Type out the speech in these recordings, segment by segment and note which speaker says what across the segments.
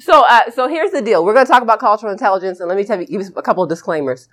Speaker 1: So here's the deal. We're going to talk about cultural intelligence, and let me give you a couple of disclaimers.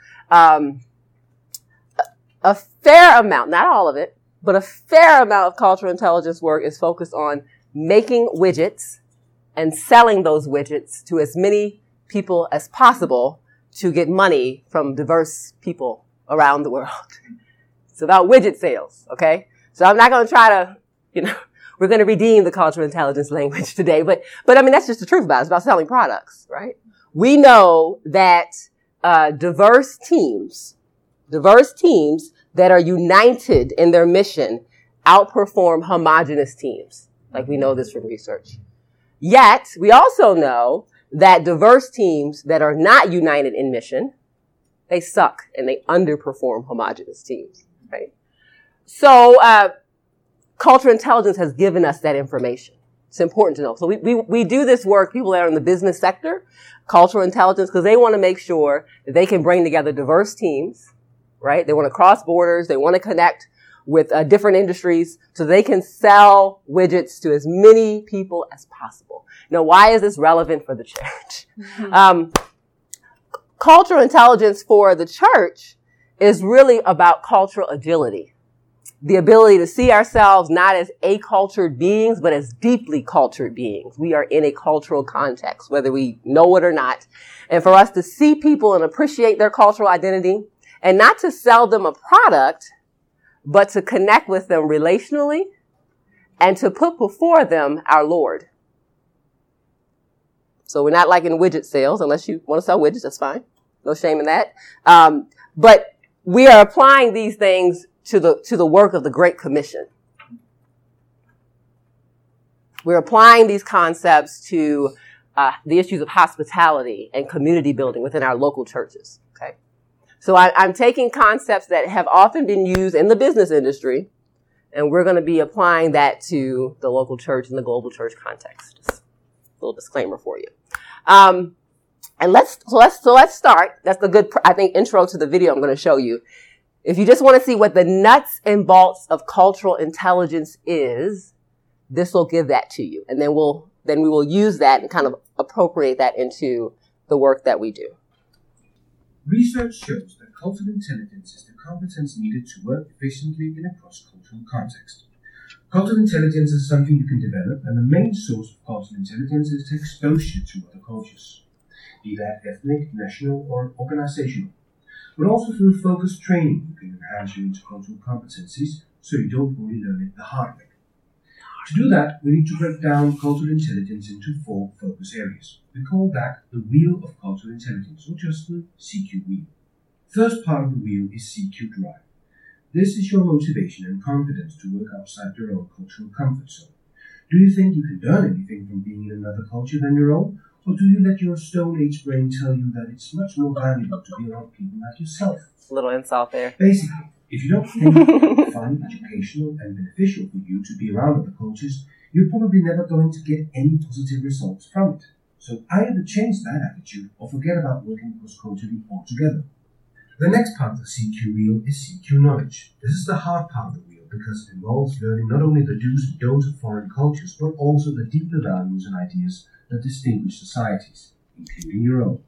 Speaker 1: A fair amount, not all of it, but a fair amount of cultural intelligence work is focused on making widgets and selling those widgets to as many people as possible to get money from diverse people around the world. It's about widget sales, okay? So I'm not going to try to, we're going to redeem the cultural intelligence language today, but I mean, that's just the truth about it. It's about selling products, right? We know that, diverse teams that are united in their mission outperform homogeneous teams. Like we know this from research. Yet, we also know that diverse teams that are not united in mission, they suck and they underperform homogeneous teams, right? So, cultural intelligence has given us that information. It's important to know. So we do this work, people that are in the business sector, cultural intelligence, because they want to make sure that they can bring together diverse teams, right? They want to cross borders. They want to connect with different industries so they can sell widgets to as many people as possible. Now, why is this relevant for the church? Mm-hmm. Cultural intelligence for the church is really about cultural agility. The ability to see ourselves not as acultured beings, but as deeply cultured beings. We are in a cultural context, whether we know it or not. And for us to see people and appreciate their cultural identity, and not to sell them a product, but to connect with them relationally and to put before them our Lord. So we're not like in widget sales, unless you want to sell widgets, that's fine. No shame in that. But we are applying these things to the work of the Great Commission. We're applying these concepts to the issues of hospitality and community building within our local churches. Okay, so I'm taking concepts that have often been used in the business industry, and we're going to be applying that to the local church and the global church context. Just a little disclaimer for you. And let's start. That's the good, I think, intro to the video I'm going to show you. If you just want to see what the nuts and bolts of cultural intelligence is, this will give that to you. And then we will use that and kind of appropriate that into the work that we do.
Speaker 2: Research shows that cultural intelligence is the competence needed to work efficiently in a cross-cultural context. Cultural intelligence is something you can develop, and the main source of cultural intelligence is exposure to other cultures, be that ethnic, national, or organizational. But also through focused training, you can enhance your intercultural competencies so you don't only learn it the hard way. To do that, we need to break down cultural intelligence into 4 focus areas. We call that the wheel of cultural intelligence, or just the CQ wheel. First part of the wheel is CQ drive. This is your motivation and confidence to work outside your own cultural comfort zone. Do you think you can learn anything from being in another culture than your own? Or do you let your Stone Age brain tell you that it's much more valuable to be around people like yourself?
Speaker 1: A little insult there.
Speaker 2: Basically, if you don't think it's fun, educational, and beneficial for you to be around other cultures, you're probably never going to get any positive results from it. So either change that attitude or forget about working cross-culturally altogether. The next part of the CQ wheel is CQ knowledge. This is the hard part of the wheel because it involves learning not only the do's and don'ts of foreign cultures, but also the deeper values and ideas that distinguish societies, including your own.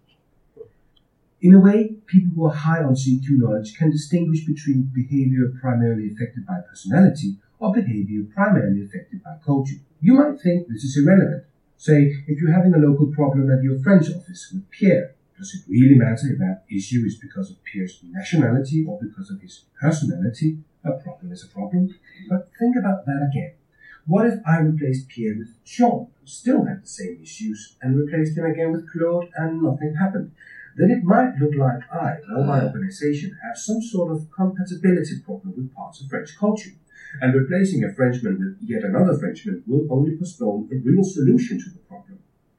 Speaker 2: In a way, people who are high on CQ knowledge can distinguish between behavior primarily affected by personality or behavior primarily affected by culture. You might think this is irrelevant. Say, if you're having a local problem at your friend's office with Pierre, does it really matter if that issue is because of Pierre's nationality or because of his personality? A problem is a problem. But think about that again. What if I replaced Pierre with Jean, who still had the same issues, and replaced him again with Claude and nothing happened? Then it might look like I, or my organization, have some sort of compatibility problem with parts of French culture. And replacing a Frenchman with yet another Frenchman will only postpone a real solution to the problem.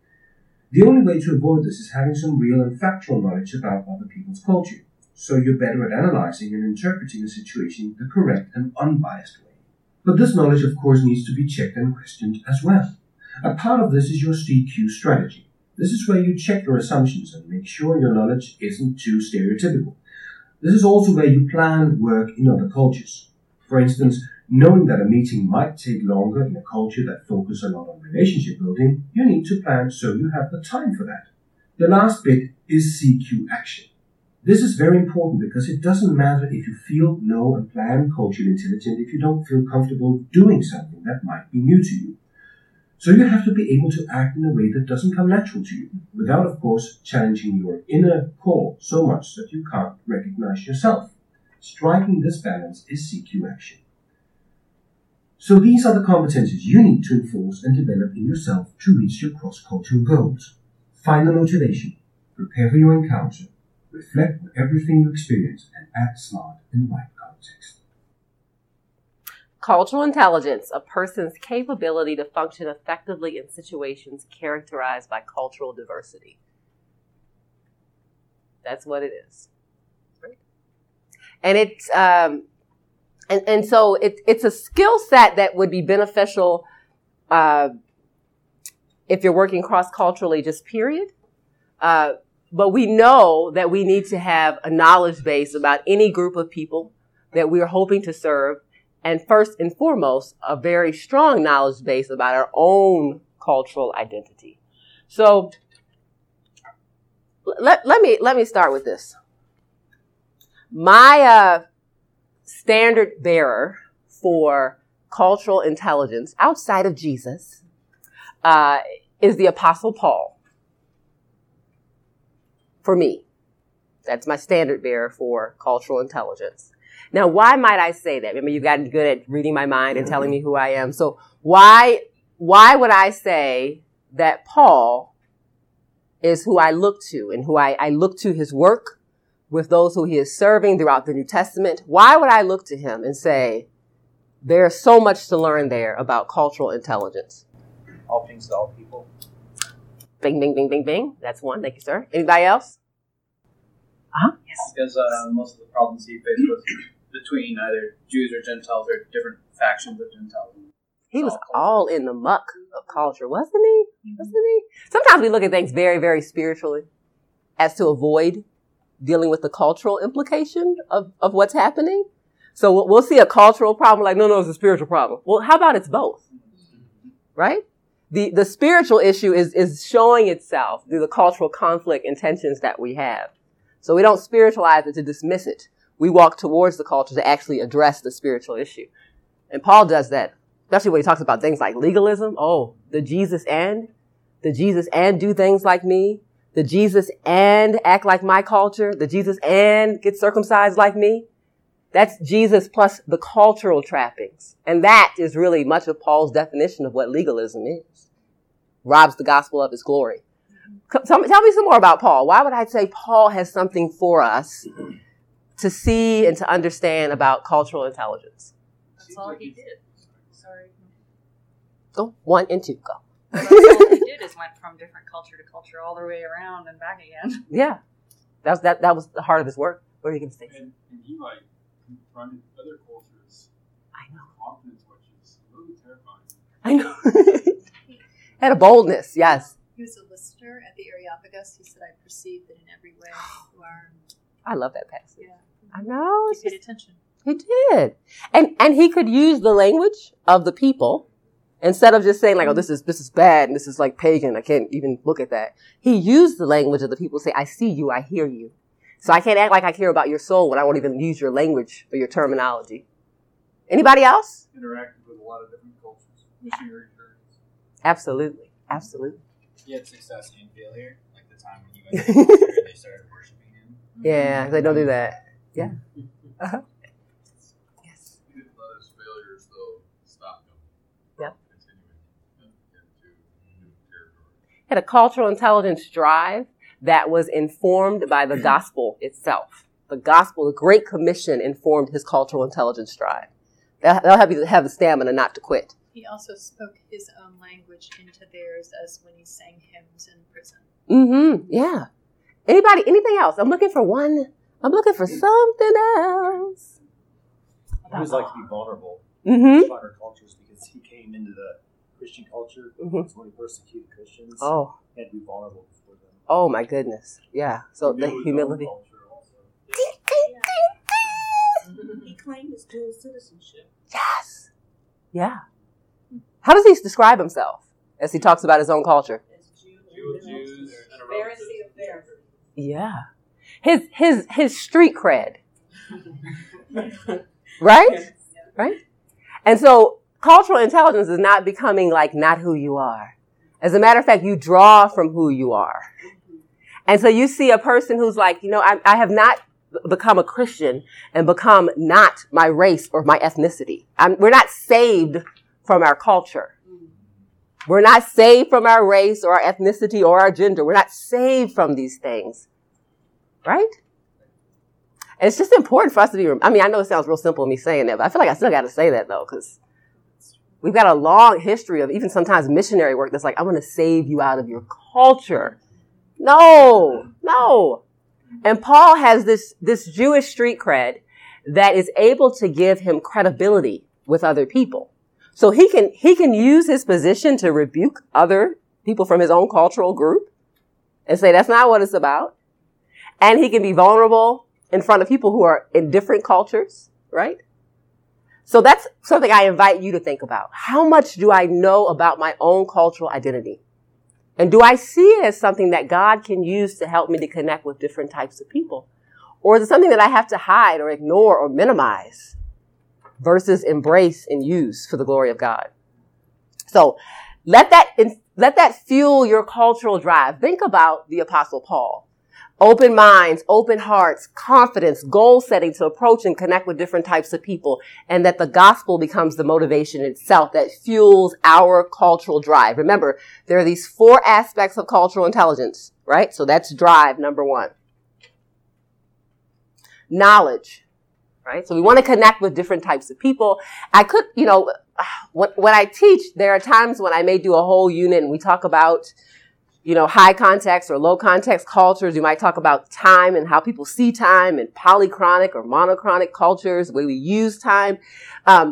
Speaker 2: The only way to avoid this is having some real and factual knowledge about other people's culture, so you're better at analyzing and interpreting a situation the correct and unbiased way. But this knowledge, of course, needs to be checked and questioned as well. A part of this is your CQ strategy. This is where you check your assumptions and make sure your knowledge isn't too stereotypical. This is also where you plan work in other cultures. For instance, Knowing that a meeting might take longer in a culture that focuses a lot on relationship building, you need to plan so you have the time for that. The last bit is CQ action. This is very important because it doesn't matter if you feel, know, and plan culturally intelligent if you don't feel comfortable doing something that might be new to you. So you have to be able to act in a way that doesn't come natural to you, without, of course, challenging your inner core so much that you can't recognize yourself. Striking this balance is CQ action. So these are the competencies you need to enforce and develop in yourself to reach your cross-cultural goals. Find the motivation, prepare for your encounter, reflect on everything you experience, and act smart in the right context.
Speaker 1: Cultural intelligence, a person's capability to function effectively in situations characterized by cultural diversity. That's what it is. Right? And it's so it's a skill set that would be beneficial if you're working cross-culturally, just period. But we know that we need to have a knowledge base about any group of people that we are hoping to serve. And first and foremost, a very strong knowledge base about our own cultural identity. So let me start with this. My standard bearer for cultural intelligence outside of Jesus is the Apostle Paul. For me, that's my standard bearer for cultural intelligence. Now, why might I say that? Remember, you've gotten good at reading my mind and telling me who I am. So why would I say that Paul is who I look to and who I look to his work with those who he is serving throughout the New Testament? Why would I look to him and say there's so much to learn there about cultural intelligence?
Speaker 3: All things to all people.
Speaker 1: Bing, bing, bing, bing, bing. That's one. Thank you, sir. Anybody else?
Speaker 3: Yes. Because most of the problems he faced was between either Jews or Gentiles or different factions of Gentiles.
Speaker 1: He was all in the muck of culture, wasn't he? Wasn't he? Sometimes we look at things very, very spiritually as to avoid dealing with the cultural implication of what's happening. So we'll see a cultural problem like, no, it's a spiritual problem. Well, how about it's both? Right? The spiritual issue is showing itself through the cultural conflict and tensions that we have. So we don't spiritualize it to dismiss it. We walk towards the culture to actually address the spiritual issue. And Paul does that, especially when he talks about things like legalism. Oh, the Jesus and do things like me. The Jesus and act like my culture. The Jesus and get circumcised like me. That's Jesus plus the cultural trappings. And that is really much of Paul's definition of what legalism is. Robs the gospel of its glory. Tell me some more about Paul. Why would I say Paul has something for us to see and to understand about cultural intelligence?
Speaker 4: That's all he did. Sorry.
Speaker 1: Go 1 and 2. Go.
Speaker 4: Well, that's all he did is went from different culture to culture all the way around and back again.
Speaker 1: Yeah. That was the heart of his work. What are you going to say?
Speaker 5: And he confronted other cultures.
Speaker 1: I know.
Speaker 5: Confidence, which is really terrifying.
Speaker 1: I know. Had a boldness, yes.
Speaker 6: He was a listener at the Areopagus. He said, I perceive that in every way you are.
Speaker 1: I love that passage.
Speaker 6: Yeah.
Speaker 1: I know.
Speaker 6: He paid attention.
Speaker 1: He did. And he could use the language of the people instead of just saying like, oh, this is bad and this is like pagan. I can't even look at that. He used the language of the people to say, I see you, I hear you. So I can't act like I care about your soul when I won't even use your language or your terminology. Anybody else?
Speaker 5: Interacted with a lot of different cultures. Missionary journeys.
Speaker 1: Absolutely. Absolutely.
Speaker 3: He had success and failure, like the time when he went to the culture and they started worshiping him.
Speaker 1: Yeah, they don't do that. Yeah. Uh-huh. Yes.
Speaker 5: He didn't let his failures, though, stop him.
Speaker 1: Yep.
Speaker 5: Continuing into new territory.
Speaker 1: Had a cultural intelligence drive that was informed by the gospel itself. The gospel, the Great Commission, informed his cultural intelligence drive. That'll have you to have the stamina not to quit.
Speaker 6: He also spoke his own language into theirs as when he sang hymns in prison.
Speaker 1: Mm-hmm. Yeah. Anything else? I'm looking for something else.
Speaker 3: He was like to be vulnerable
Speaker 1: Mm-hmm.
Speaker 3: to other cultures because he came into the Christian culture
Speaker 1: Mhm.
Speaker 3: when he persecuted Christians.
Speaker 1: Oh.
Speaker 3: He had to be vulnerable before them.
Speaker 1: Oh my goodness. Yeah. So
Speaker 5: He
Speaker 1: the
Speaker 5: knew his
Speaker 1: humility.
Speaker 5: own culture also.
Speaker 4: He claimed his dual citizenship.
Speaker 1: Yes. Yeah. How does he describe himself as he talks about his own culture?
Speaker 5: Jews and a
Speaker 6: Pharisee of Pharisees.
Speaker 1: Yeah. His street cred. Right? Right? And so cultural intelligence is not becoming like not who you are. As a matter of fact, you draw from who you are. And so you see a person who's like, I have not become a Christian and become not my race or my ethnicity. We're not saved from our culture. We're not saved from our race or our ethnicity or our gender. We're not saved from these things. Right? And it's just important for us to be, I know it sounds real simple me saying that, but I feel like I still got to say that though, because we've got a long history of even sometimes missionary work that's like, I want to save you out of your culture. No. And Paul has this Jewish street cred that is able to give him credibility with other people. So he can use his position to rebuke other people from his own cultural group and say, that's not what it's about. And he can be vulnerable in front of people who are in different cultures, right? So that's something I invite you to think about. How much do I know about my own cultural identity? And do I see it as something that God can use to help me to connect with different types of people? Or is it something that I have to hide or ignore or minimize versus embrace and use for the glory of God? So let that fuel your cultural drive. Think about the Apostle Paul. Open minds, open hearts, confidence, goal setting to approach and connect with different types of people, and that the gospel becomes the motivation itself that fuels our cultural drive. Remember, there are these 4 aspects of cultural intelligence, right? So that's drive, number 1. Knowledge, right? So we want to connect with different types of people. I could, when I teach, there are times when I may do a whole unit and we talk about high context or low context cultures. You might talk about time and how people see time, and polychronic or monochronic cultures, the way we use time. We're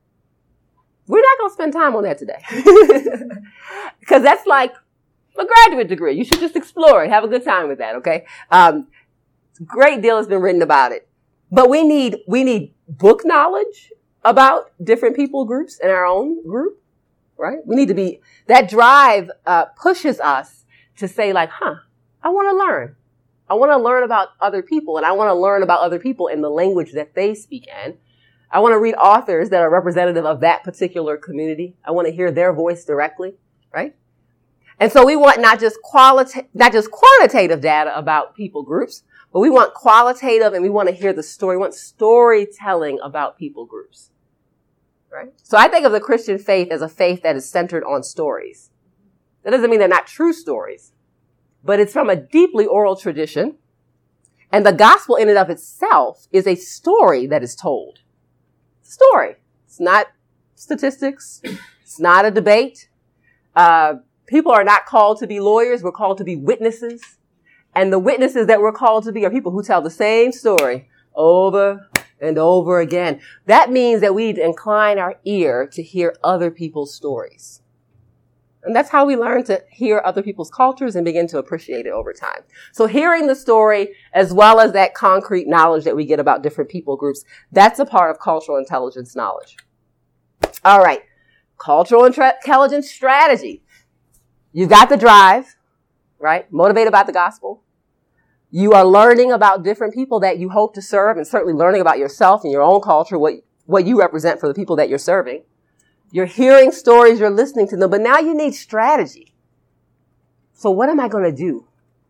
Speaker 1: not going to spend time on that today because that's like a graduate degree. You should just explore it. Have a good time with that. Okay. A great deal has been written about it, but we need book knowledge about different people groups in our own group, right? We need to be, that drive pushes us to say like, I want to learn. I want to learn about other people, and I want to learn about other people in the language that they speak in. I want to read authors that are representative of that particular community. I want to hear their voice directly, right? And so we want not just quantitative data about people groups, but we want qualitative, and we want to hear the story. We want storytelling about people groups, right? So I think of the Christian faith as a faith that is centered on stories. That doesn't mean they're not true stories, but it's from a deeply oral tradition. And the gospel in and of itself is a story that is told. It's a story. It's not statistics. It's not a debate. People are not called to be lawyers. We're called to be witnesses. And the witnesses that we're called to be are people who tell the same story over and over again. That means that we need to incline our ear to hear other people's stories. And that's how we learn to hear other people's cultures and begin to appreciate it over time. So hearing the story, as well as that concrete knowledge that we get about different people groups, that's a part of cultural intelligence knowledge. All right. Cultural intelligence strategy. You've got the drive, right? Motivated by the gospel. You are learning about different people that you hope to serve, and certainly learning about yourself and your own culture, what you represent for the people that you're serving. You're hearing stories, you're listening to them, but now you need strategy. So what am I going to do?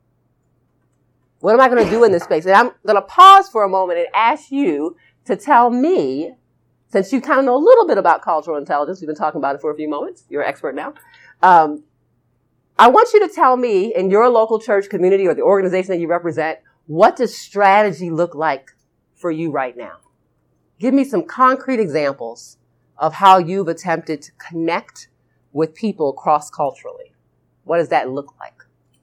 Speaker 1: What am I going to do in this space? And I'm going to pause for a moment and ask you to tell me, since you kind of know a little bit about cultural intelligence, we've been talking about it for a few moments, you're an expert now. I want you to tell me, in your local church community or the organization that you represent, what does strategy look like for you right now? Give me some concrete examples of how you've attempted to connect with people cross-culturally. What does that look like?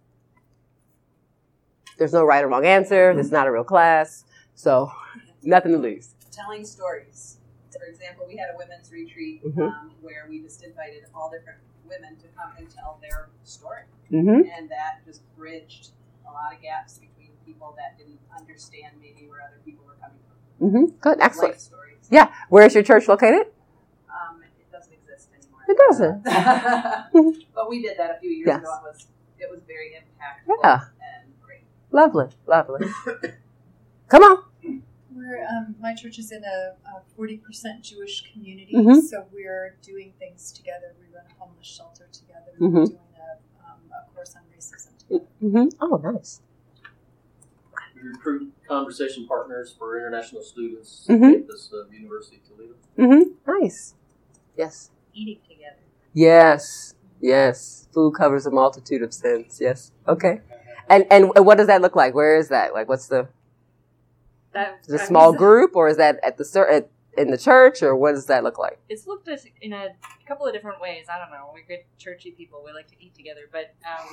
Speaker 1: There's no right or wrong answer. This is not a real class. So nothing to lose.
Speaker 7: Telling stories. For example, we had a women's retreat where we just invited all different women to come and tell their story. And that just bridged a lot of gaps between people that didn't understand maybe where other people were coming from.
Speaker 1: Good, excellent.
Speaker 7: Life stories.
Speaker 1: Yeah. Where is your church located?
Speaker 7: The
Speaker 1: It doesn't.
Speaker 7: But we did that a few years
Speaker 1: Yes.
Speaker 7: ago. It was very impactful
Speaker 1: Yeah.
Speaker 7: and great.
Speaker 1: Lovely. Come on.
Speaker 6: We're my church is in a 40% Jewish community,
Speaker 1: Mhm.
Speaker 6: so we're doing things together. We run a homeless shelter together.
Speaker 1: Mhm.
Speaker 6: We're doing a course on racism together.
Speaker 1: Mm-hmm. Oh, nice.
Speaker 8: We recruit conversation partners for international students
Speaker 1: Mhm.
Speaker 8: at campus of University of Toledo.
Speaker 1: Mm-hmm. Nice. Yes.
Speaker 6: Eating together.
Speaker 1: Yes. Food covers a multitude of sins. Yes. Okay. And what does that look like? Where is that? Like, what's the is it a small group, or is that at in the church, or what does that look like?
Speaker 4: It's looked at in a couple of different ways. I don't know. We're good churchy people. We like to eat together, but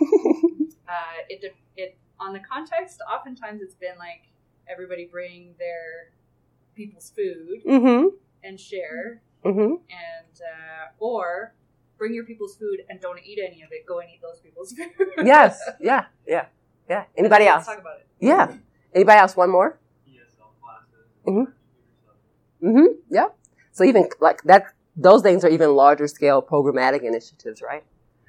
Speaker 4: it on the context. Oftentimes, it's been like everybody bring their people's food
Speaker 1: Mm-hmm.
Speaker 4: and share,
Speaker 1: Mm-hmm.
Speaker 4: and or bring your people's food and don't eat any of it. Go and eat those people's food.
Speaker 1: Yes. Yeah. Anybody
Speaker 4: Let's
Speaker 1: else?
Speaker 4: talk about it.
Speaker 1: Yeah. Anybody else? One more?
Speaker 5: ESL classes.
Speaker 1: Mhm. Mm-hmm. Yeah. So even like that, those things are even larger scale programmatic initiatives, right?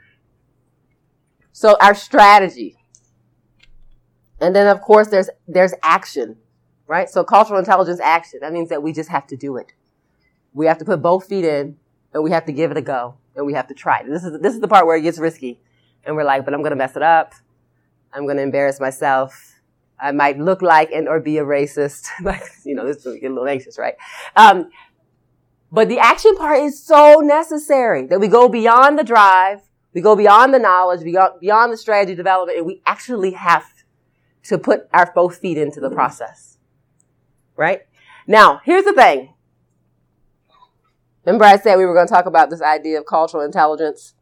Speaker 1: So our strategy. And then of course there's action, right? So cultural intelligence action. That means that we just have to do it. We have to put both feet in and we have to give it a go and we have to try it. This is the part where it gets risky. And we're like, but I'm going to mess it up. I'm going to embarrass myself. I might look like and or be a racist. Like, this will get a little anxious, right? But the action part is so necessary that we go beyond the drive, we go beyond the knowledge, we go beyond the strategy development, and we actually have to put our both feet into the process. Right? Now, here's the thing. Remember I said we were going to talk about this idea of cultural intelligence?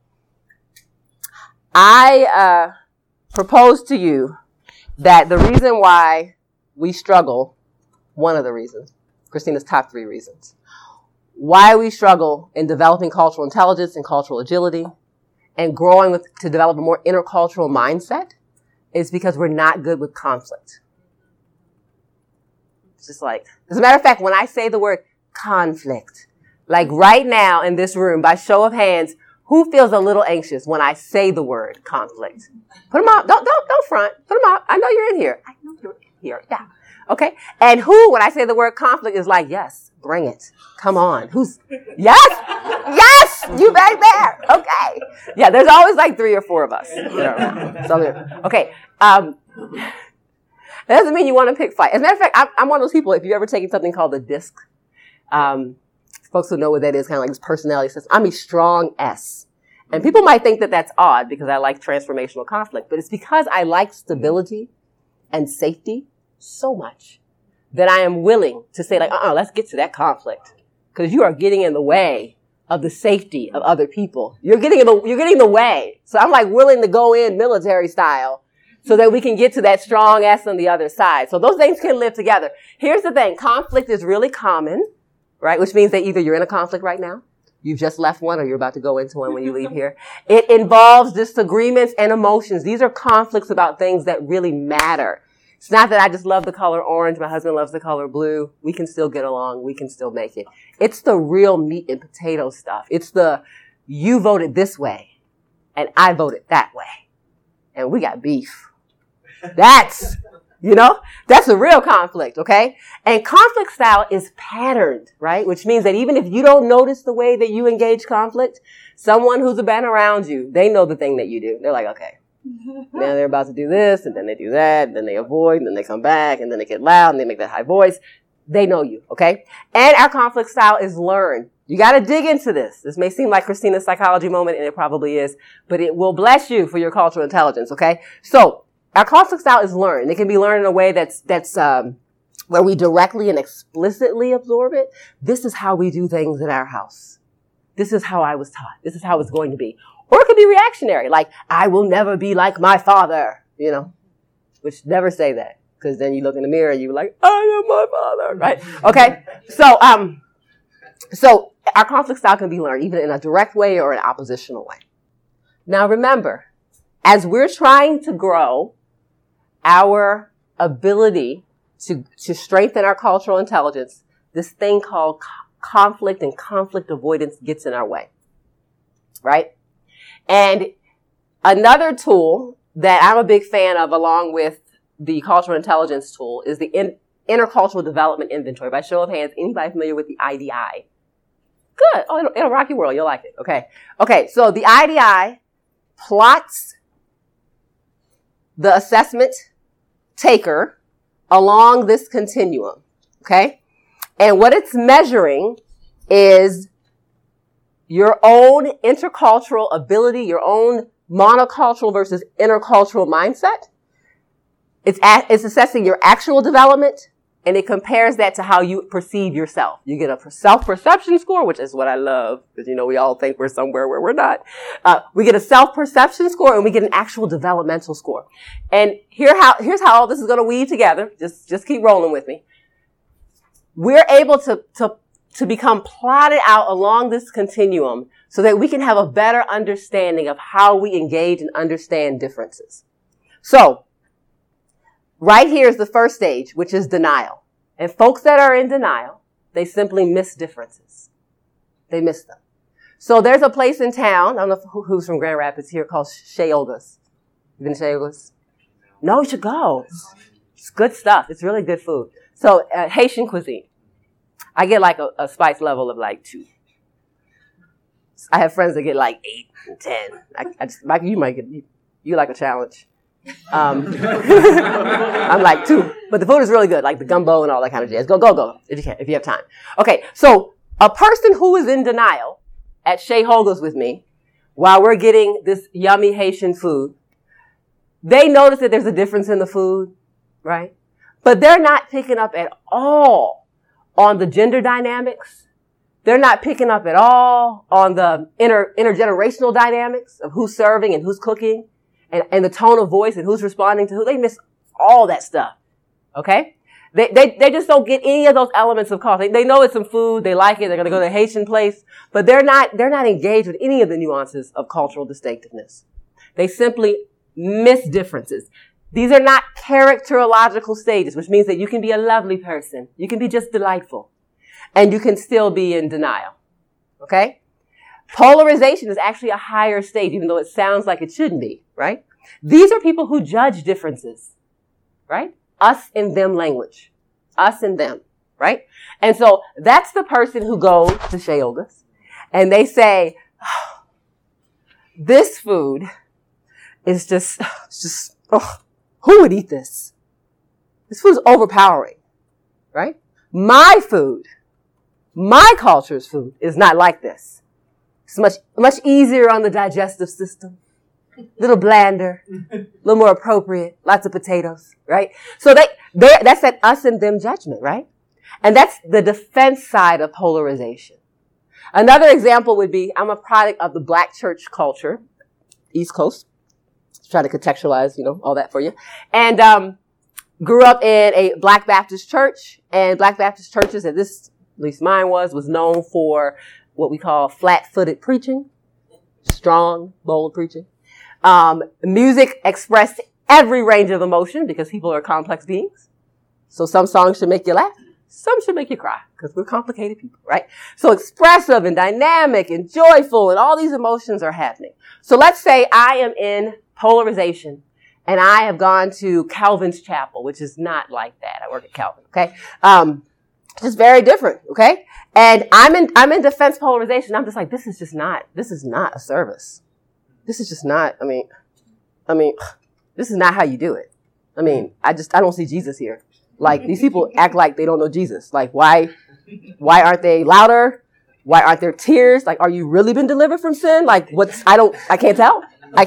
Speaker 1: I propose to you that the reason why we struggle, one of the reasons, Christina's top 3 reasons, why we struggle in developing cultural intelligence and cultural agility and growing to develop a more intercultural mindset is because we're not good with conflict. It's just like, as a matter of fact, when I say the word conflict, like right now in this room, by show of hands, who feels a little anxious when I say the word conflict? Put them up. Don't front. Put them up. I know you're in here. I know you're in here. Yeah. Okay. And who, when I say the word conflict, is like, yes, bring it. Come on. Who's, yes, yes, you back there. Okay. Yeah. There's always like 3 or 4 of us. Okay. That doesn't mean you want to pick fight. As a matter of fact, I'm one of those people, if you've ever taken something called the DISC, folks who know what that is, kind of like this personality system. I'm a strong S. And people might think that that's odd because I like transformational conflict, but it's because I like stability and safety so much that I am willing to say like, let's get to that conflict because you are getting in the way of the safety of other people. You're getting in the way. So I'm like willing to go in military style so that we can get to that strong S on the other side. So those things can live together. Here's the thing. Conflict is really common. Right? Which means that either you're in a conflict right now, you've just left one, or you're about to go into one when you leave here. It involves disagreements and emotions. These are conflicts about things that really matter. It's not that I just love the color orange, my husband loves the color blue. We can still get along. We can still make it. It's the real meat and potato stuff. It's the, you voted this way, and I voted that way. And we got beef. That's a real conflict, okay? And conflict style is patterned, right? Which means that even if you don't notice the way that you engage conflict, someone who's been around you, they know the thing that you do. They're like, okay, now they're about to do this, and then they do that, and then they avoid, and then they come back, and then they get loud, and they make that high voice. They know you, okay? And our conflict style is learned. You got to dig into this. This may seem like Christina's psychology moment, and it probably is, but it will bless you for your cultural intelligence, okay? So, our conflict style is learned. It can be learned in a way that's where we directly and explicitly absorb it. This is how we do things in our house. This is how I was taught. This is how it's going to be. Or it could be reactionary, like, I will never be like my father, which never say that. Because then you look in the mirror and you're like, I am my father, right? Okay. So our conflict style can be learned either in a direct way or an oppositional way. Now remember, as we're trying to grow our ability to strengthen our cultural intelligence, this thing called conflict and conflict avoidance gets in our way. right? And another tool that I'm a big fan of, along with the cultural intelligence tool, is the intercultural development inventory. By show of hands, anybody familiar with the IDI? Good. Oh, it'll rock your world. You'll like it. Okay. Okay. So the IDI plots the assessment taker along this continuum. Okay. And what it's measuring is your own intercultural ability, your own monocultural versus intercultural mindset. It's assessing your actual development, and it compares that to how you perceive yourself. You get a self-perception score, which is what I love, because, we all think we're somewhere where we're not. We get a self-perception score, and we get an actual developmental score. And here's how all this is going to weave together. Just keep rolling with me. We're able to become plotted out along this continuum so that we can have a better understanding of how we engage and understand differences. So, right here is the first stage, which is denial. And folks that are in denial, they simply miss differences. They miss them. So there's a place in town, I don't know who's from Grand Rapids here, called Chez Olga's. You been to Chez Olga's? No, you should go. It's good stuff. It's really good food. So Haitian cuisine. I get like a spice level of like 2. I have friends that get like 8 and 10. You might get, you like a challenge. I'm like 2, but the food is really good, like the gumbo and all that kind of jazz. Go, if you have time. Okay, so a person who is in denial at Chez Olga's with me, while we're getting this yummy Haitian food, they notice that there's a difference in the food, right? But they're not picking up at all on the gender dynamics. They're not picking up at all on the intergenerational dynamics of who's serving and who's cooking. And the tone of voice and who's responding to who. They miss all that stuff. Okay? They just don't get any of those elements of culture. They know it's some food. They like it. They're going to go to a Haitian place. But they're not engaged with any of the nuances of cultural distinctiveness. They simply miss differences. These are not characterological stages, which means that you can be a lovely person. You can be just delightful. And you can still be in denial. Okay? Polarization is actually a higher stage, even though it sounds like it shouldn't be, right? These are people who judge differences, right? Us and them language. Us and them, right? And so that's the person who goes to Chez Olga's and they say, oh, this food is just, who would eat this? This food is overpowering, right? My food, my culture's food is not like this. It's much easier on the digestive system. A little blander, a little more appropriate, lots of potatoes, right? So that's that us and them judgment, right? And that's the defense side of polarization. Another example would be, I'm a product of the Black church culture, East Coast. Try to contextualize, all that for you. And grew up in a Black Baptist church, and Black Baptist churches, at least mine was known for what we call flat-footed preaching, strong, bold preaching. Music expressed every range of emotion because people are complex beings. So some songs should make you laugh. Some should make you cry because we're complicated people, right? So expressive and dynamic and joyful and all these emotions are happening. So let's say I am in polarization and I have gone to Calvin's Chapel, which is not like that. I work at Calvin, okay? It's very different, okay? And I'm in defense polarization. I'm just like, this is not a service. This is just not, I mean, this is not how you do it. I don't see Jesus here. Like, these people act like they don't know Jesus. Like, why aren't they louder? Why aren't there tears? Like, are you really been delivered from sin? Like, I can't tell.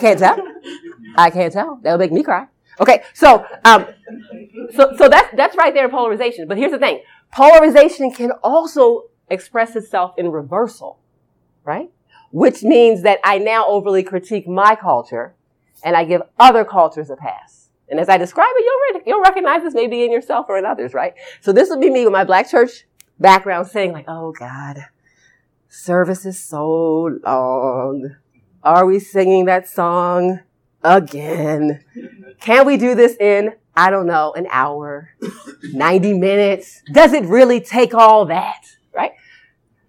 Speaker 1: That'll make me cry. Okay, so that's right there in polarization. But here's the thing. Polarization can also express itself in reversal, right? Which means that I now overly critique my culture and I give other cultures a pass. And as I describe it, you'll recognize this maybe in yourself or in others, right? So this would be me with my Black church background saying like, oh God, service is so long. Are we singing that song again? Can we do this in, I don't know, an hour, 90 minutes? Does it really take all that, right?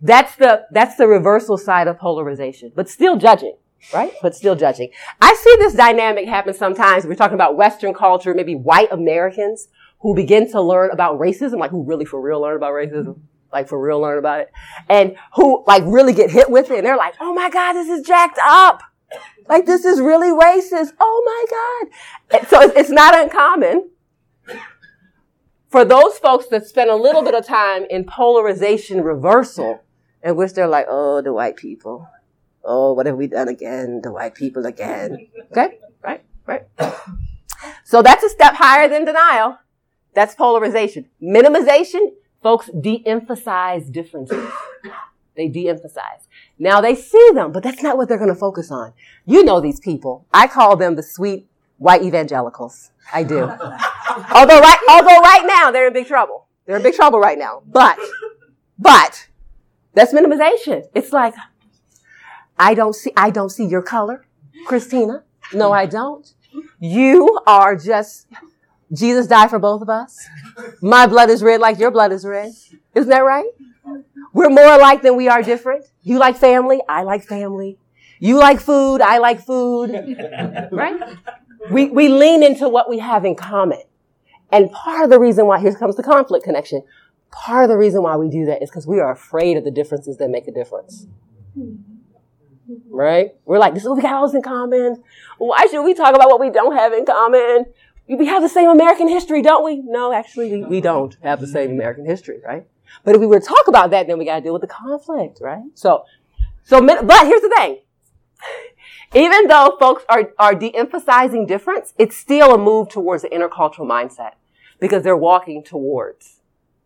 Speaker 1: That's the reversal side of polarization, but still judging, right? But still judging. I see this dynamic happen sometimes. We're talking about Western culture, maybe white Americans who begin to learn about racism, like who really for real learn about racism, like for real learn about it, and who like really get hit with it. And they're like, oh my God, this is jacked up. Like this is really racist. Oh my God. And so it's not uncommon for those folks that spend a little bit of time in polarization reversal, in which they're like, oh, the white people. Oh, what have we done again? The white people again. Okay? Right. So that's a step higher than denial. That's polarization. Minimization, folks de-emphasize differences. They de-emphasize. Now they see them, but that's not what they're going to focus on. You know these people. I call them the sweet white evangelicals. I do. Although right now they're in big trouble. They're in big trouble right now. But that's minimization. It's like, I don't see your color, Christina. No, I don't. You are just, Jesus died for both of us. My blood is red like your blood is red. Isn't that right? We're more alike than we are different. You like family, I like family. You like food, I like food. Right? We lean into what we have in common. And part of the reason why, here comes the conflict connection. Part of the reason why we do that is because we are afraid of the differences that make a difference. Right? We're like, this is what we got all this in common. Why should we talk about what we don't have in common? We have the same American history, don't we? No, actually, we don't have the same American history, right? But if we were to talk about that, then we got to deal with the conflict, right? But here's the thing. Even though folks are de-emphasizing difference, it's still a move towards the intercultural mindset because they're walking towards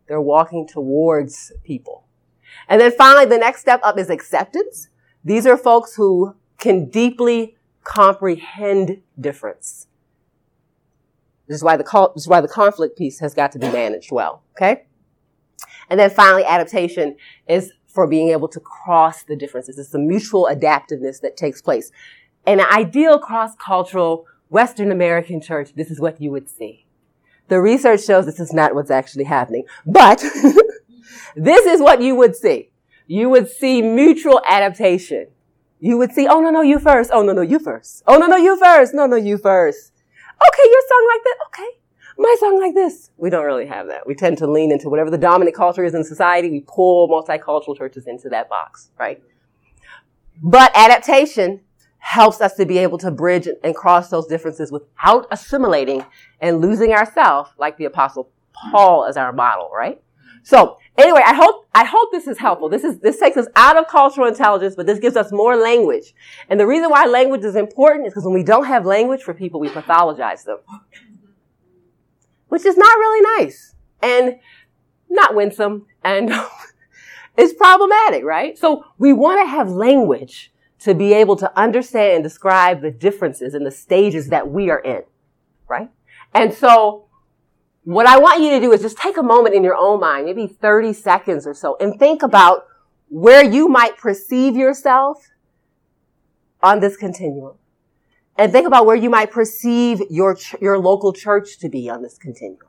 Speaker 1: people. And then finally, the next step up is acceptance. These are folks who can deeply comprehend difference. This is why the conflict piece has got to be managed well, okay? And then finally, adaptation is for being able to cross the differences. It's the mutual adaptiveness that takes place. In an ideal cross-cultural Western American church, this is what you would see. The research shows this is not what's actually happening, but this is what you would see. You would see mutual adaptation. You would see, oh, no, you first. Oh, no, you first. Oh, no, you first. No, you first. Okay, your song like that. Okay. My song like this. We don't really have that. We tend to lean into whatever the dominant culture is in society. We pull multicultural churches into that box, right? But adaptation helps us to be able to bridge and cross those differences without assimilating and losing ourselves, like the Apostle Paul as our model, right? So anyway, I hope this is helpful. This takes us out of cultural intelligence, but this gives us more language. And the reason why language is important is because when we don't have language for people, we pathologize them, which is not really nice and not winsome and it's problematic, right? So we want to have language to be able to understand and describe the differences and the stages that we are in, right? And so what I want you to do is just take a moment in your own mind, maybe 30 seconds or so, and think about where you might perceive yourself on this continuum. And think about where you might perceive your local church to be on this continuum.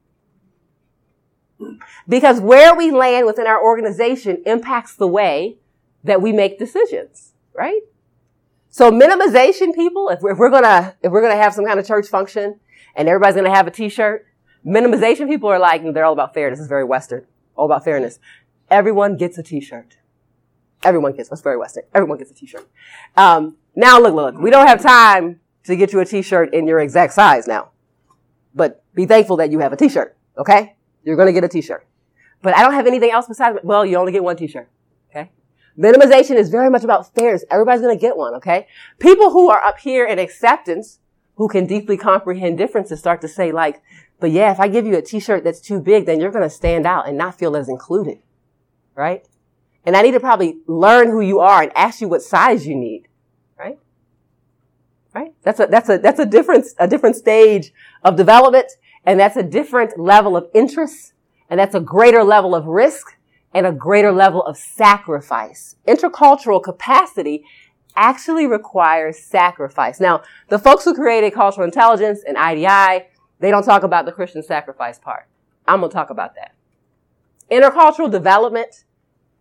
Speaker 1: Because where we land within our organization impacts the way that we make decisions, right? So minimization people, if we're gonna have some kind of church function and everybody's gonna have a t-shirt, minimization people are like, they're all about fairness. It's very Western. All about fairness. Everyone gets a t-shirt. That's very Western. Everyone gets a t-shirt. Now look, we don't have time to get you a t-shirt in your exact size now. But be thankful that you have a t-shirt, okay? You're going to get a t-shirt. But I don't have anything else besides, well, you only get one t-shirt, okay? Minimization is very much about fairness. Everybody's going to get one, okay? People who are up here in acceptance, who can deeply comprehend differences, start to say like, but yeah, if I give you a t-shirt that's too big, then you're going to stand out and not feel as included, right? And I need to probably learn who you are and ask you what size you need, right? Right? That's a different stage of development, and that's a different level of interest, and that's a greater level of risk and a greater level of sacrifice. Intercultural capacity actually requires sacrifice. Now, the folks who created cultural intelligence and IDI, they don't talk about the Christian sacrifice part. I'm going to talk about that. Intercultural development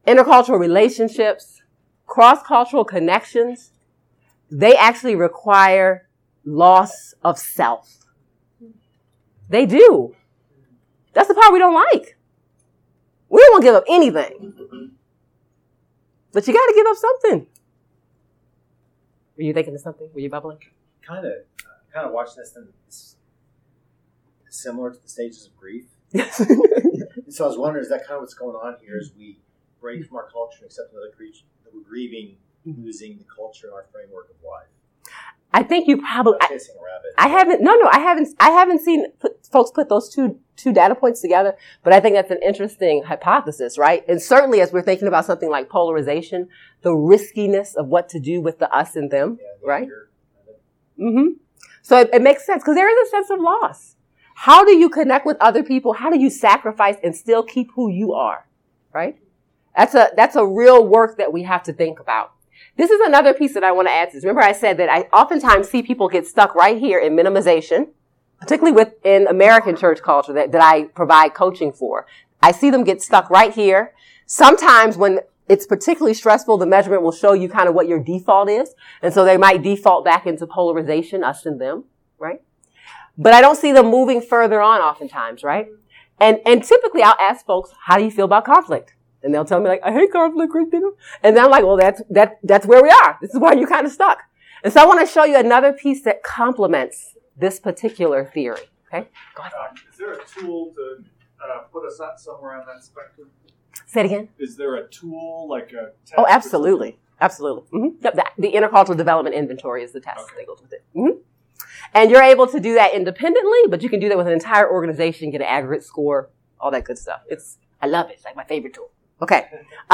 Speaker 1: intercultural relationships, cross-cultural connections, they actually require loss of self. They do. That's the part we don't like. We don't want to give up anything. But you got to give up something. Were you thinking of something? Were you bubbling?
Speaker 9: Kind of watching this, and it's similar to the stages of grief. So I was wondering, is that kind of what's going on here as we break from our culture and accept another creature, that we're grieving losing the culture and our framework of life?
Speaker 1: I think you probably.
Speaker 9: Chasing a rabbit.
Speaker 1: I haven't seen folks put those two data points together, but I think that's an interesting hypothesis, right? And certainly as we're thinking about something like polarization, the riskiness of what to do with the us and them, right? Mm-hmm. So it makes sense because there is a sense of loss. How do you connect with other people? How do you sacrifice and still keep who you are, right? That's a real work that we have to think about. This is another piece that I want to add to this. Remember I said that I oftentimes see people get stuck right here in minimization, particularly within American church culture that I provide coaching for. I see them get stuck right here. Sometimes when it's particularly stressful, the measurement will show you kind of what your default is. And so they might default back into polarization, us and them, right? But I don't see them moving further on oftentimes, right? And typically I'll ask folks, how do you feel about conflict? And they'll tell me like, I hate conflict, Christina. And then I'm like, well, that's where we are. This is why you're kind of stuck. And so I want to show you another piece that complements this particular theory. Okay? Go ahead.
Speaker 5: Is there a tool to put us at somewhere on that spectrum?
Speaker 1: Say it again.
Speaker 5: Is there a tool like a test?
Speaker 1: Oh, absolutely. Absolutely. Mm-hmm. Yep, the Intercultural Development Inventory is the test that goes with it. Mm-hmm. And you're able to do that independently, but you can do that with an entire organization, get an aggregate score, all that good stuff. I love it. It's like my favorite tool. Okay.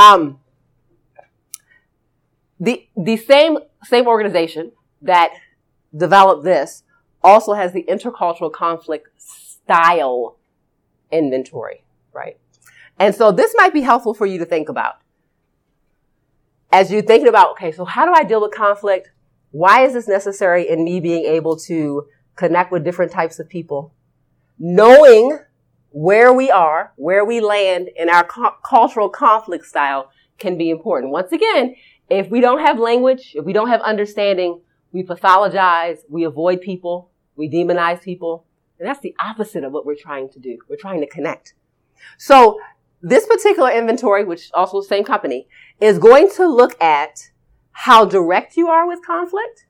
Speaker 1: The same organization that developed this also has the Intercultural Conflict Style Inventory, right? And so this might be helpful for you to think about. As you're thinking about, okay, so how do I deal with conflict? Why is this necessary in me being able to connect with different types of people? Knowing where we are, where we land in our cultural conflict style can be important. Once again, if we don't have language, if we don't have understanding, we pathologize, we avoid people, we demonize people. And that's the opposite of what we're trying to do. We're trying to connect. So this particular inventory, which also the same company, is going to look at how direct you are with conflict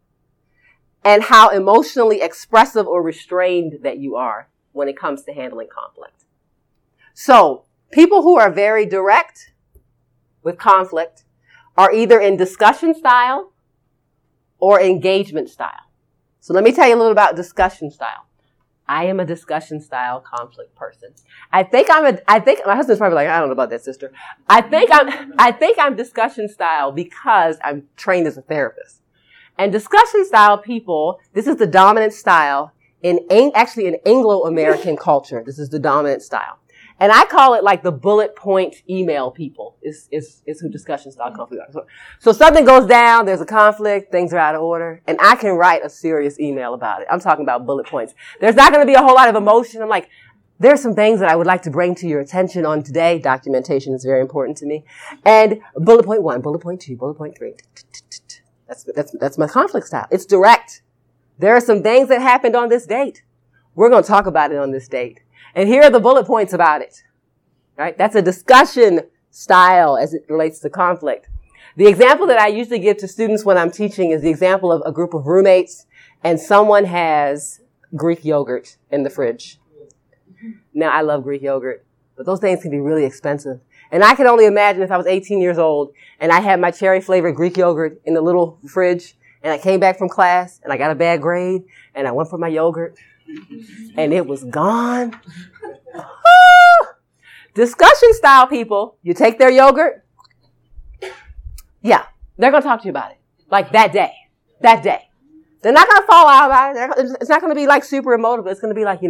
Speaker 1: and how emotionally expressive or restrained that you are when it comes to handling conflict. So people who are very direct with conflict are either in discussion style or engagement style. So let me tell you a little about discussion style. I am a discussion style conflict person. I think my husband's probably like, I don't know about that, sister. I think I'm discussion style because I'm trained as a therapist. And discussion style people, this is the dominant style in Anglo-American culture. This is the dominant style. And I call it like the bullet point email people is who discussion style conflict are. So something goes down, there's a conflict, things are out of order, and I can write a serious email about it. I'm talking about bullet points. There's not going to be a whole lot of emotion. I'm like, there's some things that I would like to bring to your attention on today. Documentation is very important to me. And bullet point 1, bullet point 2, bullet point 3. That's my conflict style. It's direct. There are some things that happened on this date. We're going to talk about it on this date. And here are the bullet points about it, right? That's a discussion style as it relates to conflict. The example that I usually give to students when I'm teaching is the example of a group of roommates and someone has Greek yogurt in the fridge. Now, I love Greek yogurt, but those things can be really expensive. And I can only imagine if I was 18 years old and I had my cherry flavored Greek yogurt in the little fridge and I came back from class and I got a bad grade and I went for my yogurt and it was gone. Discussion style people, you take their yogurt. Yeah, they're going to talk to you about it. Like that day. They're not going to fall out about it. It's not going to be like super emotive. It's going to be like,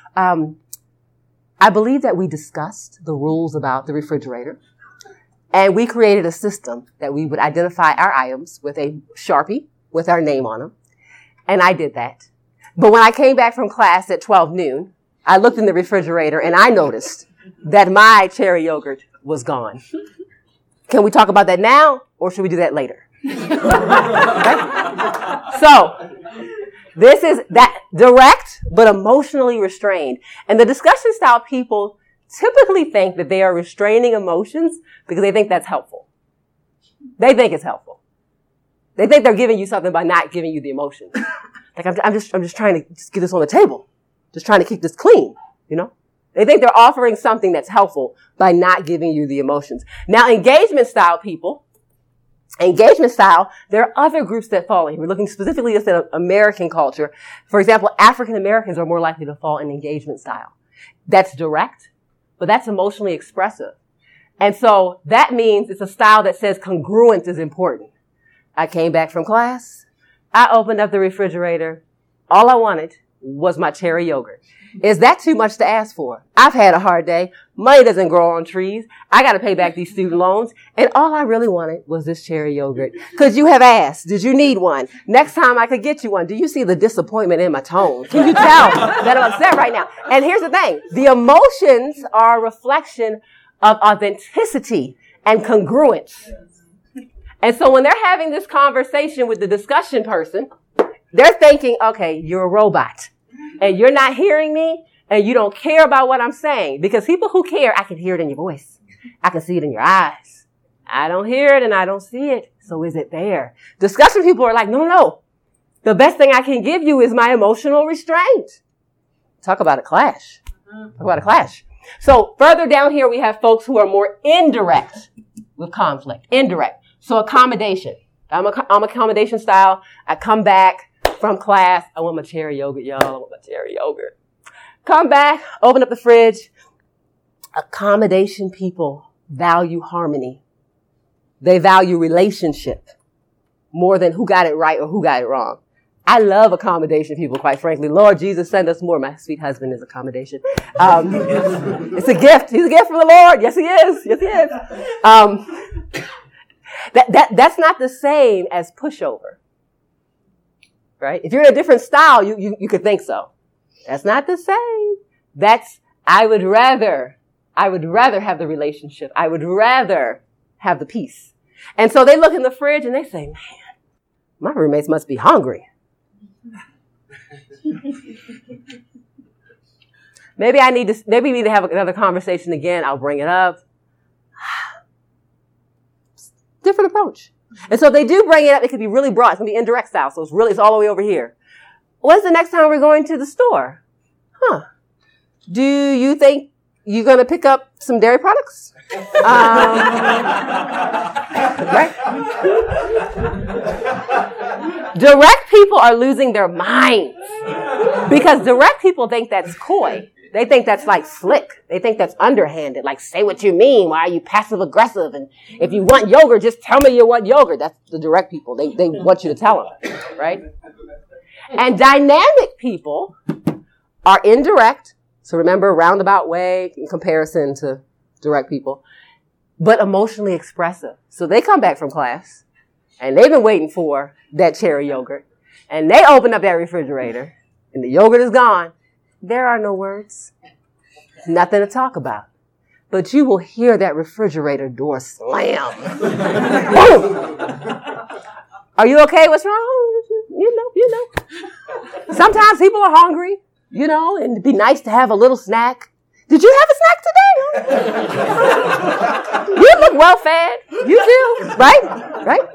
Speaker 1: I believe that we discussed the rules about the refrigerator and we created a system that we would identify our items with a Sharpie with our name on them. And I did that. But when I came back from class at 12 noon, I looked in the refrigerator and I noticed that my cherry yogurt was gone. Can we talk about that now, or should we do that later? Okay? So, this is that direct, but emotionally restrained. And the discussion style people typically think that they are restraining emotions because they think that's helpful. They think it's helpful. They think they're giving you something by not giving you the emotion. Like, I'm just trying to just get this on the table. Just trying to keep this clean, you know? They think they're offering something that's helpful by not giving you the emotions. Now, engagement style, there are other groups that fall in. We're looking specifically just at American culture. For example, African Americans are more likely to fall in engagement style. That's direct, but that's emotionally expressive. And so that means it's a style that says congruence is important. I came back from class. I opened up the refrigerator. All I wanted was my cherry yogurt. Is that too much to ask for? I've had a hard day. Money doesn't grow on trees. I got to pay back these student loans. And all I really wanted was this cherry yogurt. Could you have asked? Did you need one? Next time I could get you one. Do you see the disappointment in my tone? Can you tell that I'm upset right now? And here's the thing. The emotions are a reflection of authenticity and congruence. And so when they're having this conversation with the discussion person, they're thinking, okay, you're a robot and you're not hearing me and you don't care about what I'm saying, because people who care, I can hear it in your voice. I can see it in your eyes. I don't hear it and I don't see it. So is it there? Discussion people are like, no. The best thing I can give you is my emotional restraint. Talk about a clash. So further down here, we have folks who are more indirect with conflict. Indirect. So accommodation. I'm accommodation style. I come back from class. I want my cherry yogurt, y'all. I want my cherry yogurt. Come back, open up the fridge. Accommodation people value harmony. They value relationship more than who got it right or who got it wrong. I love accommodation people, quite frankly. Lord Jesus, send us more. My sweet husband is accommodation. It's a gift. He's a gift from the Lord. Yes, he is. Yes, he is. That's not the same as pushover, right? If you're in a different style, you could think so. That's not the same. I would rather have the relationship. I would rather have the peace. And so they look in the fridge and they say, man, my roommates must be hungry. Maybe we need to have another conversation again. I'll bring it up. Different approach. And so they do bring it up. It could be really broad. It's going to be indirect style. So it's all the way over here. When's the next time we're going to the store? Do you think you're going to pick up some dairy products? Right? Direct people are losing their minds because direct people think that's coy. They think that's like slick. They think that's underhanded. Like, say what you mean. Why are you passive aggressive? And if you want yogurt, just tell me you want yogurt. That's the direct people. They want you to tell them, right? And dynamic people are indirect. So remember, roundabout way in comparison to direct people, but emotionally expressive. So they come back from class and they've been waiting for that cherry yogurt and they open up that refrigerator and the yogurt is gone. There are no words, nothing to talk about, but you will hear that refrigerator door slam. Boom! Are you okay? What's wrong? You know. Sometimes people are hungry. You know, and it'd be nice to have a little snack. Did you have a snack today? You look well fed. You do, right?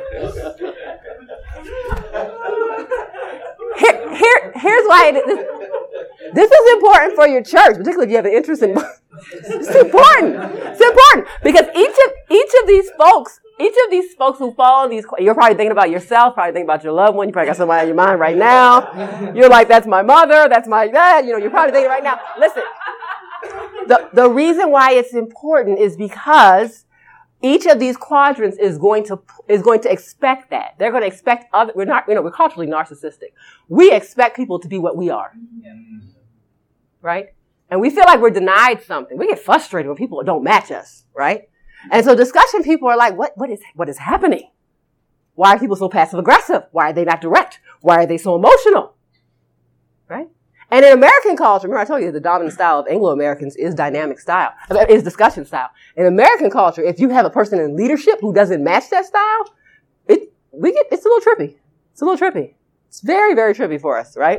Speaker 1: Here's why this is important for your church, particularly if you have an interest in. It's important because each of these folks who follow these, you're probably thinking about yourself, probably thinking about your loved one. You probably got somebody on your mind right now. You're like, that's my mother, that's my dad. You know, you're probably thinking right now. Listen, the reason why it's important is because each of these quadrants is going to expect that. They're going to expect we're culturally narcissistic. We expect people to be what we are. Right? And we feel like we're denied something. We get frustrated when people don't match us, right? And so discussion people are like, what is happening? Why are people so passive aggressive? Why are they not direct? Why are they so emotional? Right? And in American culture, remember I told you the dominant style of Anglo-Americans is dynamic style, is discussion style. In American culture, if you have a person in leadership who doesn't match that style, it's a little trippy. It's a little trippy. It's very, very trippy for us, right?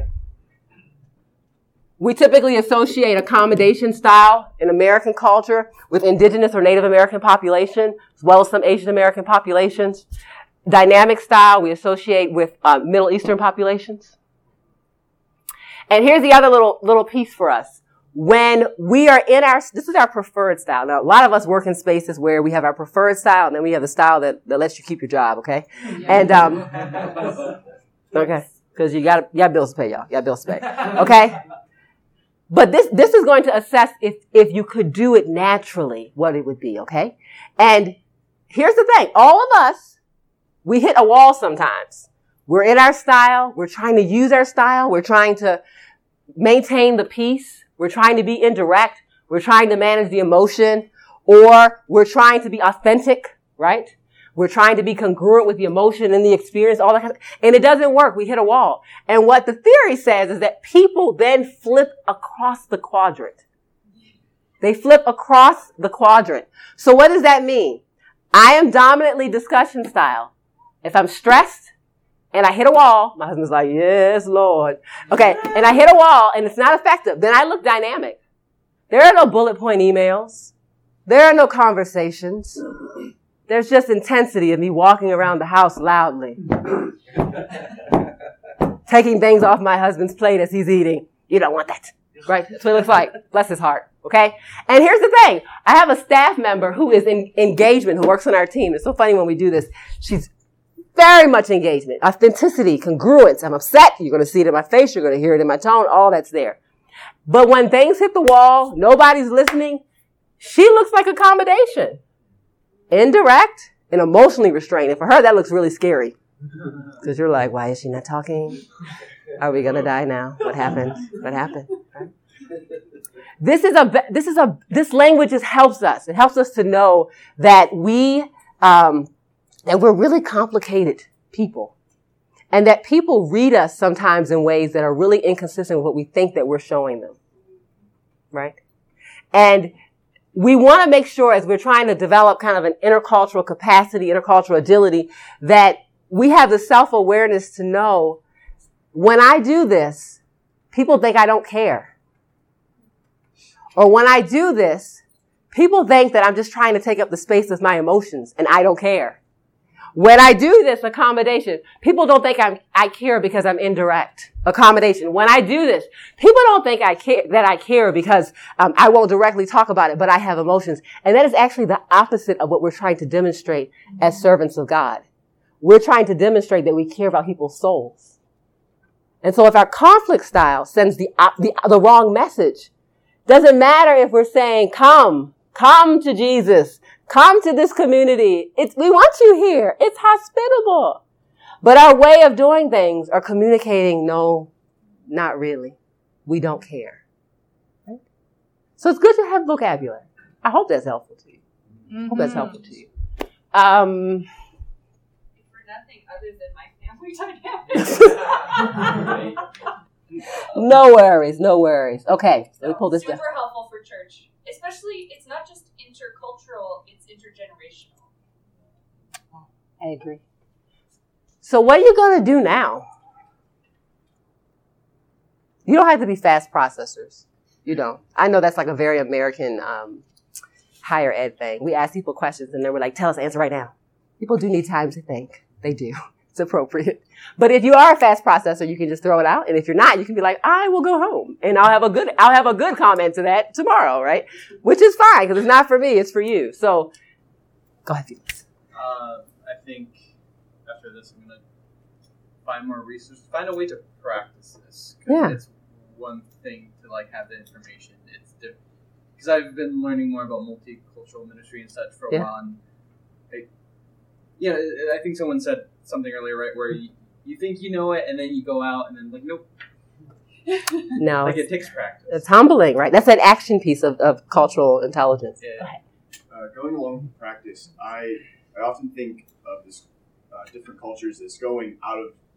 Speaker 1: We typically associate accommodation style in American culture with indigenous or Native American population, as well as some Asian American populations. Dynamic style we associate with Middle Eastern populations. And here's the other little piece for us. When we are this is our preferred style. Now, a lot of us work in spaces where we have our preferred style, and then we have the style that lets you keep your job, okay? And, okay, because you got bills to pay, y'all. You got bills to pay, okay? But this is going to assess if you could do it naturally, what it would be, okay? And here's the thing. All of us, we hit a wall sometimes. We're in our style. We're trying to use our style. We're trying to maintain the peace. We're trying to be indirect. We're trying to manage the emotion, or we're trying to be authentic, right? We're trying to be congruent with the emotion and the experience, all that kind of, and it doesn't work. We hit a wall. And what the theory says is that people then flip across the quadrant. They flip across the quadrant. So what does that mean? I am dominantly discussion style. If I'm stressed and I hit a wall, my husband's like, yes, Lord. Okay. And I hit a wall and it's not effective. Then I look dynamic. There are no bullet point emails. There are no conversations. There's just intensity of me walking around the house loudly. Taking things off my husband's plate as he's eating. You don't want that. Right? That's what it looks like. Bless his heart. Okay? And here's the thing. I have a staff member who is in engagement, who works on our team. It's so funny when we do this. She's very much engagement. Authenticity, congruence. I'm upset. You're going to see it in my face. You're going to hear it in my tone. All that's there. But when things hit the wall, nobody's listening, she looks like accommodation. Indirect and emotionally restrained. And for her, that looks really scary. Because you're like, why is she not talking? Are we going to die now? What happened? What happened? Right? This language helps us. It helps us to know that we're really complicated people. And that people read us sometimes in ways that are really inconsistent with what we think that we're showing them. Right? And we want to make sure, as we're trying to develop kind of an intercultural capacity, intercultural agility, that we have the self-awareness to know when I do this, people think I don't care. Or when I do this, people think that I'm just trying to take up the space of my emotions and I don't care. When I do this accommodation, people don't think I care because I'm indirect. Accommodation. When I do this, people don't think I care because I won't directly talk about it, but I have emotions. And that is actually the opposite of what we're trying to demonstrate as servants of God. We're trying to demonstrate that we care about people's souls. And so if our conflict style sends the wrong message, doesn't matter if we're saying, come to Jesus. Come to this community. We want you here. It's hospitable. But our way of doing things are communicating, no, not really. We don't care. Right? So it's good to have vocabulary. I hope that's helpful to you. I hope that's helpful to you.
Speaker 4: For nothing other than my family dynamics.
Speaker 1: No worries. Okay, let me pull this down.
Speaker 4: Super helpful for church. Especially, it's not just intercultural, it's intergenerational.
Speaker 1: I agree. So what are you going to do now? You don't have to be fast processors. You don't. I know that's like a very American higher ed thing. We ask people questions and then we're like, tell us the answer right now. People do need time to think. They do. It's appropriate. But if you are a fast processor, you can just throw it out. And if you're not, you can be like, I will go home and I'll have a good comment to that tomorrow, right? Which is fine because it's not for me, it's for you. So go ahead, Felix.
Speaker 3: I think after this, I'm going to find more research, find a way to practice this.
Speaker 1: Yeah.
Speaker 3: It's one thing to have the information. It's different. Because I've been learning more about multicultural ministry and such for a while. And I think someone said something earlier, right, where you think you know it, and then you go out, and then nope.
Speaker 1: No.
Speaker 3: It takes practice.
Speaker 1: It's humbling, right? That's that action piece of cultural intelligence.
Speaker 3: Yeah.
Speaker 1: Go ahead.
Speaker 10: Going along with practice, I often think of this different cultures as going out of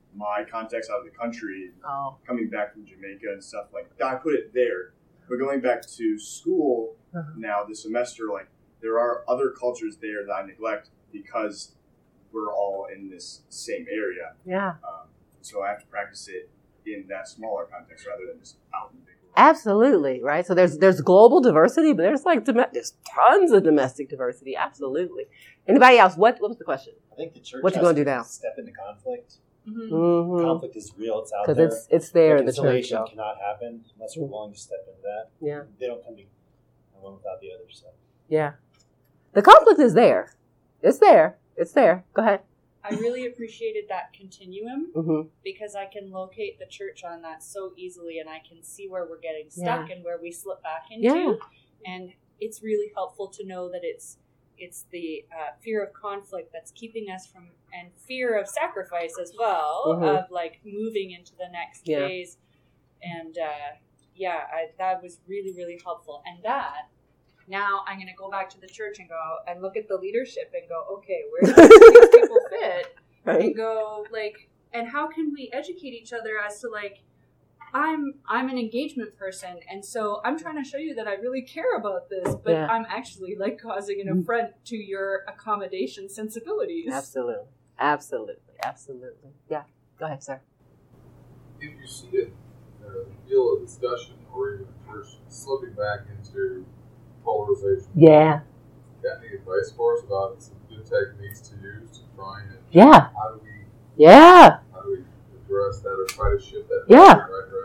Speaker 10: my contacts out of the country,
Speaker 1: Oh.
Speaker 10: coming back from Jamaica and stuff like that. I put it there. But going back to school now this semester, like there are other cultures there that I neglect because we're all in this same area.
Speaker 1: Yeah.
Speaker 10: So I have to practice it in that smaller context rather than just out in the big world.
Speaker 1: Absolutely, right? So there's global diversity, but there's there's tons of domestic diversity. Absolutely. Anybody else? What was the question?
Speaker 9: I think the church
Speaker 1: What you
Speaker 9: has
Speaker 1: gonna do
Speaker 9: to
Speaker 1: now?
Speaker 9: step into conflict.
Speaker 1: Mm-hmm.
Speaker 9: Conflict is real. It's out there.
Speaker 1: Because it's there in the church.
Speaker 9: Reconciliation
Speaker 1: Y'all.
Speaker 9: cannot happen unless we're willing to step into that.
Speaker 1: Yeah.
Speaker 9: They don't come to one without the other. So.
Speaker 1: Yeah. The conflict is there. It's there. It's there. Go ahead.
Speaker 4: I really appreciated that continuum
Speaker 1: Mm-hmm.
Speaker 4: because I can locate the church on that so easily, and I can see where we're getting stuck and where we slip back into.
Speaker 1: Yeah.
Speaker 4: And it's really helpful to know that it's the fear of conflict that's keeping us from, and fear of sacrifice as well, of like moving into the next phase. And that was really, really helpful. And that, now I'm going to go back to the church and go and look at the leadership and go, okay, where do these people fit?
Speaker 1: Right.
Speaker 4: And go like, and how can we educate each other as to like, I'm an engagement person, and so I'm trying to show you that I really care about this, but I'm actually like causing an affront to your accommodation sensibilities.
Speaker 1: Absolutely. Yeah. Go ahead, sir.
Speaker 11: If you see it in the field of discussion or even a church slipping back into polarization,
Speaker 1: Yeah.
Speaker 11: got any advice for us about some good techniques to use to try and how do we address that or try to shift that right?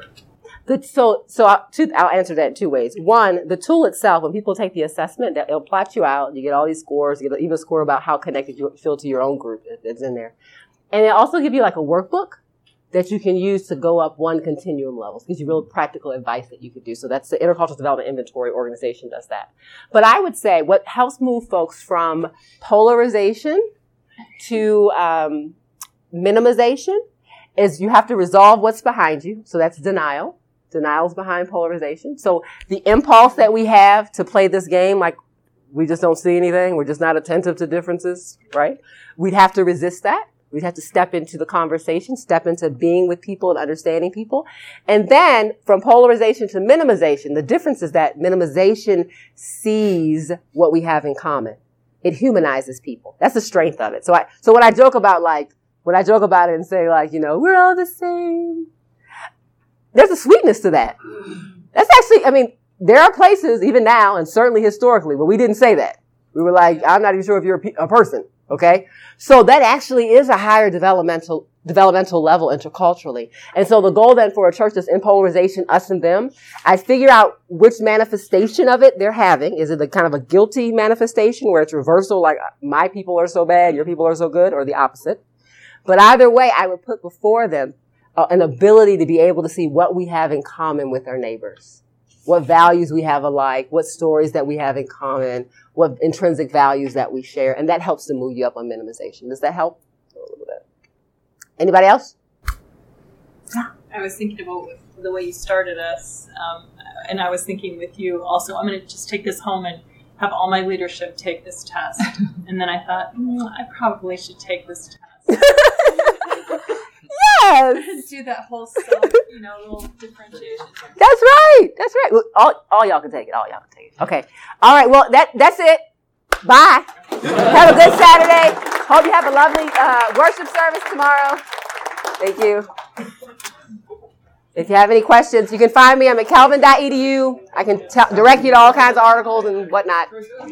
Speaker 1: I'll answer that in two ways. One, the tool itself, when people take the assessment, it'll plot you out. You get all these scores. You get even a score about how connected you feel to your own group. It's in there. And it also give you like a workbook that you can use to go up one continuum level. It gives you real practical advice that you could do. So that's the Intercultural Development Inventory organization does that. But I would say what helps move folks from polarization to minimization is you have to resolve what's behind you. So that's denial. Denial is behind polarization. So the impulse that we have to play this game, like we just don't see anything, we're just not attentive to differences, right? We'd have to resist that. We'd have to step into the conversation, step into being with people and understanding people. And then from polarization to minimization, the difference is that minimization sees what we have in common. It humanizes people. That's the strength of it. So when I joke about it and say like, we're all the same, there's a sweetness to that. That's actually, there are places even now and certainly historically where we didn't say that. We were like, I'm not even sure if you're a person. Okay. So that actually is a higher developmental level interculturally. And so the goal then for a church that's in polarization, us and them, I figure out which manifestation of it they're having. Is it a kind of a guilty manifestation where it's reversal, like my people are so bad, your people are so good, or the opposite? But either way, I would put before them an ability to be able to see what we have in common with our neighbors, what values we have alike, what stories that we have in common, what intrinsic values that we share, and that helps to move you up on minimization. Does that help? A little bit. Anybody else?
Speaker 6: I was thinking about the way you started us, and I was thinking with you also, I'm going to just take this home and have all my leadership take this test. And then I thought, I probably should take this test.
Speaker 1: Yes!
Speaker 6: Do that whole little differentiation.
Speaker 1: That's right. Look, all y'all can take it. Okay. All right. Well, that's it. Bye. Have a good Saturday. Hope you have a lovely worship service tomorrow. Thank you. If you have any questions, you can find me. I'm at calvin.edu. I can direct you to all kinds of articles and whatnot.